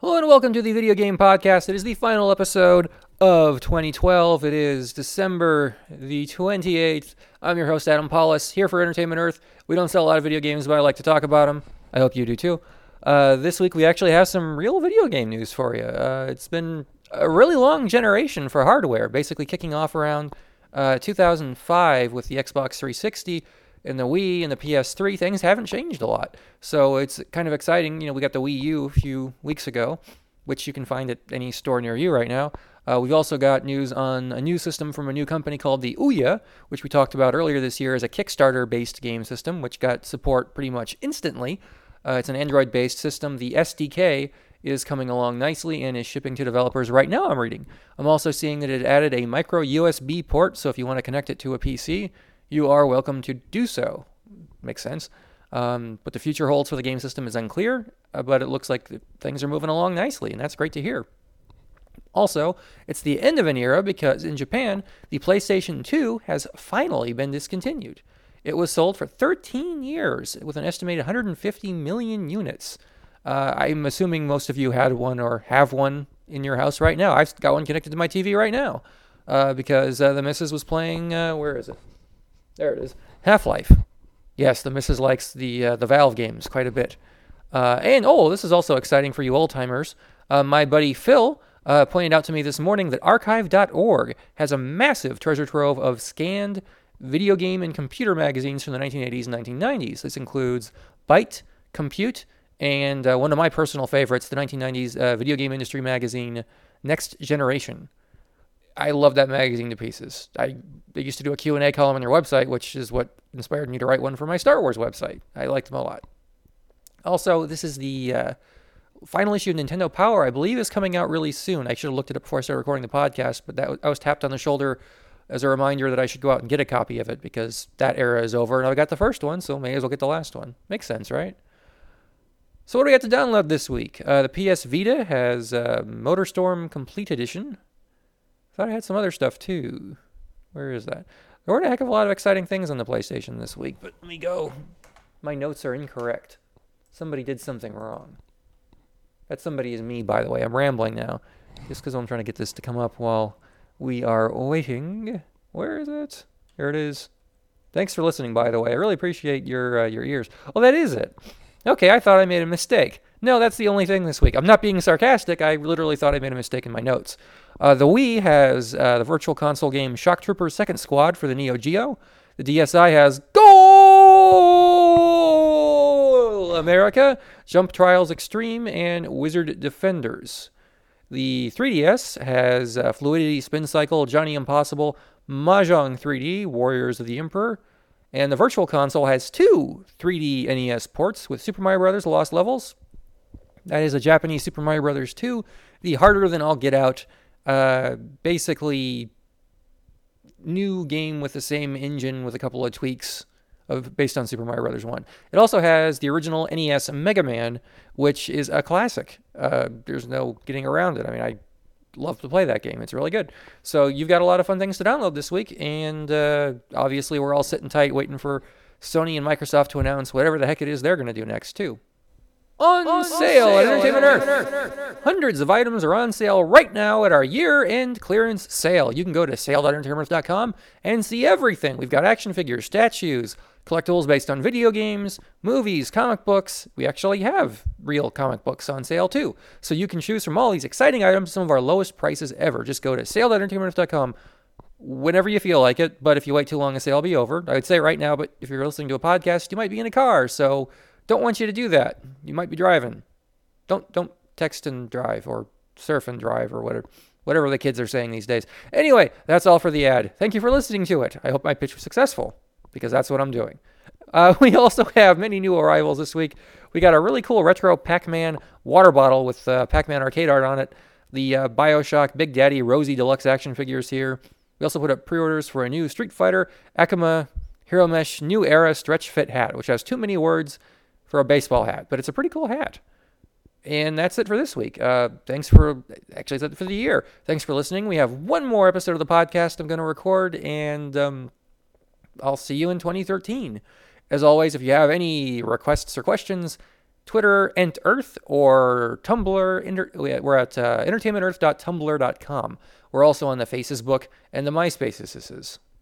Hello and welcome to the Video Game Podcast. It is the final episode of 2012. It is December the 28th. I'm your host, Adam Paulus, here for Entertainment Earth. We don't sell a lot of video games, but I like to talk about them. I hope you do too. This week we actually have some real video game news for you. It's been a really long generation for hardware, basically kicking off around 2005 with the Xbox 360 and the Wii and the PS3. Things haven't changed a lot. So it's kind of exciting. You know, we got the Wii U a few weeks ago, which you can find at any store near you right now. We've also got news on a new system from a new company called the Ouya, which we talked about earlier this year as a Kickstarter-based game system, which got support pretty much instantly. It's an Android-based system. The SDK is coming along nicely and is shipping to developers right now, I'm reading. I'm also seeing that it added a micro USB port, so if you want to connect it to a PC, you are welcome to do so. Makes sense. What the future holds for the game system is unclear, but it looks like things are moving along nicely, and that's great to hear. Also, it's the end of an era because in Japan, the PlayStation 2 has finally been discontinued. It was sold for 13 years with an estimated 150 million units. I'm assuming most of you had one or have one in your house right now. I've got one connected to my TV right now because the missus was playing, where is it? There it is. Half-Life. Yes, the missus likes the Valve games quite a bit. And this is also exciting for you old-timers. My buddy Phil pointed out to me this morning that archive.org has a massive treasure trove of scanned video game and computer magazines from the 1980s and 1990s. This includes Byte, Compute, and one of my personal favorites, the 1990s video game industry magazine, Next Generation. I love that magazine to pieces. They used to do a Q&A column on their website, which is what inspired me to write one for my Star Wars website. I liked them a lot. Also, this is the final issue of Nintendo Power, I believe, is coming out really soon. I should have looked it up before I started recording the podcast, but I was tapped on the shoulder as a reminder that I should go out and get a copy of it because that era is over, and I got the first one, so may as well get the last one. Makes sense, right? So what do we got to download this week? The PS Vita has MotorStorm Complete Edition. Thought I had some other stuff too. Where is that? There were a heck of a lot of exciting things on the PlayStation this week, but let me go. My notes are incorrect. Somebody did something wrong. That somebody is me, by the way. I'm rambling now, just because I'm trying to get this to come up while we are waiting. Where is it? Here it is. Thanks for listening, by the way. I really appreciate your ears. Oh, that is it. Okay, I thought I made a mistake. No, that's the only thing this week. I'm not being sarcastic. I literally thought I made a mistake in my notes. The Wii has the Virtual Console game Shock Troopers Second Squad for the Neo Geo. The DSi has Goal America, Jump Trials Extreme, and Wizard Defenders. The 3DS has Fluidity Spin Cycle, Johnny Impossible, Mahjong 3D, Warriors of the Emperor. And the Virtual Console has two 3D NES ports with Super Mario Bros. Lost Levels. That is a Japanese Super Mario Bros. 2, the harder than all get out, basically new game with the same engine with a couple of tweaks based on Super Mario Bros. 1. It also has the original NES Mega Man, which is a classic. There's no getting around it. I mean, I love to play that game. It's really good. So you've got a lot of fun things to download this week, and obviously we're all sitting tight waiting for Sony and Microsoft to announce whatever the heck it is they're going to do next, too. On sale at Entertainment Earth. Hundreds of items are on sale right now at our year-end clearance sale. You can go to sale.entertainmentearth.com and see everything. We've got action figures, statues, collectibles based on video games, movies, comic books. We actually have real comic books on sale too. So you can choose from all these exciting items, some of our lowest prices ever. Just go to sale.entertainmentearth.com whenever you feel like it. But if you wait too long, the sale will be over. I would say right now, but if you're listening to a podcast, you might be in a car. So don't want you to do that. You might be driving. Don't text and drive or surf and drive or whatever the kids are saying these days. Anyway, that's all for the ad. Thank you for listening to it. I hope my pitch was successful because that's what I'm doing. We also have many new arrivals this week. We got a really cool retro Pac-Man water bottle with Pac-Man arcade art on it. The BioShock Big Daddy Rosie Deluxe action figures here. We also put up pre-orders for a new Street Fighter Akuma Hero Mesh New Era Stretch Fit hat, which has too many words for a baseball hat, but it's a pretty cool hat. And that's it for this week. That's it for the year. Thanks for listening. We have one more episode of the podcast I'm going to record, and I'll see you in 2013. As always, if you have any requests or questions, Twitter, EntEarth, or Tumblr. We're at entertainmentearth.tumblr.com. We're also on the Facebook and the MySpaces.